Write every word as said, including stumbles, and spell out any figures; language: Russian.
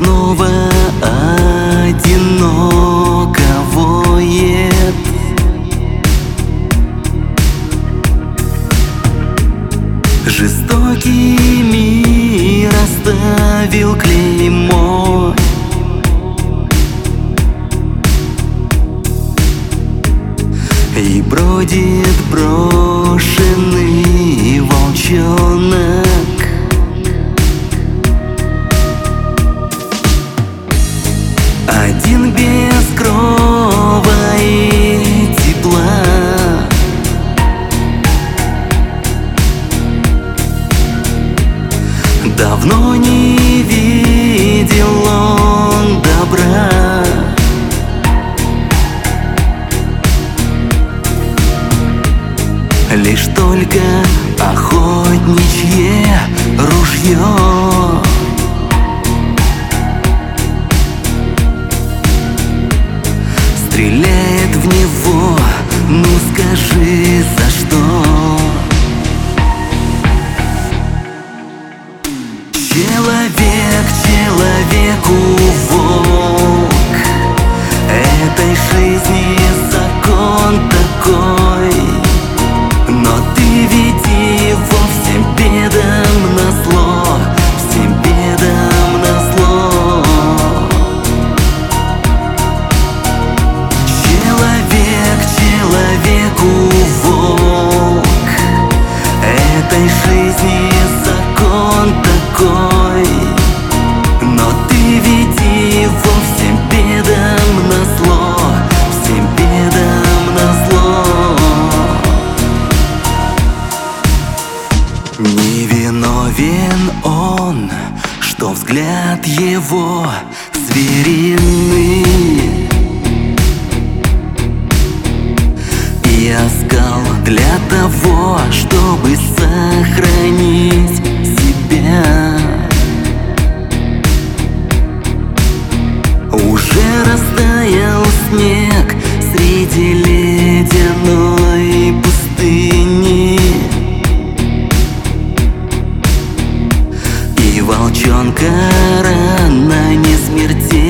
снова одиноко воет. Жестокий мир оставил клеймо. И бродит брошенный волчонок. Один без крова и тепла. Давно не видел он добра. Лишь только охотничье ружье стреляет в него. Ну скажи, за что? Человек человеку волк. Этой жизни закон такой. Но ты веди его всем бедам назло, всем бедам назло. Человек человеку волк. Этой жизни закон такой. Но ты веди его всем бедам назло, всем бедам назло. Невиновен он, что взгляд его звериный, и оскал для того, чтобы сохранить себя. Уже растаял снег среди ледяной пустыни, и волчонка рана не смертельна.